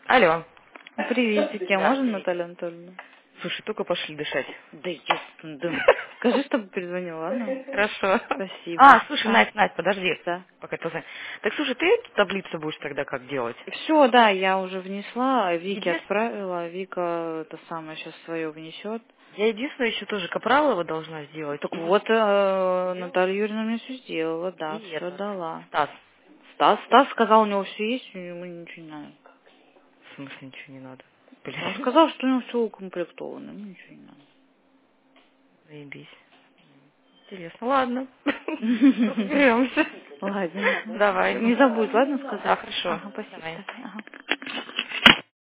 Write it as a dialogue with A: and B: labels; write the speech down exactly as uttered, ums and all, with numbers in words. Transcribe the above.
A: Алло.
B: Приветики, а можно Наталья Анатольевна?
A: Слушай, только пошли дышать.
B: Да ясно, да. Скажи, чтобы перезвонила, ладно?
A: Хорошо.
B: Спасибо.
A: А, слушай,
B: А,
A: Надь, Надь, подожди.
B: да.
A: Пока ты знаешь. Так, слушай, ты эту таблицу будешь тогда как делать?
B: Все, да, я уже внесла, Вике
A: Единственное,
B: отправила, Вика это самое сейчас свое внесет.
A: я единственное еще тоже Капралова должна сделать.
B: Так
A: И,
B: вот, э, Наталья Юрьевна мне все сделала, да,
A: и
B: все
A: этот,
B: дала.
A: Стас.
B: Стас, Стас сказал, у него все есть, у него ничего не надо.
A: В смысле ничего не надо?
B: Он
A: Блин,
B: сказал, что у него все укомплектовано, ему ничего не
A: заебись. Интересно, ладно.
B: надо.
A: Разберемся.
B: Ладно.
A: Давай.
B: Не забудь, ладно, сказать?
A: Да, хорошо.
B: Ага, спасибо.
A: Давай.
B: Давай, ага.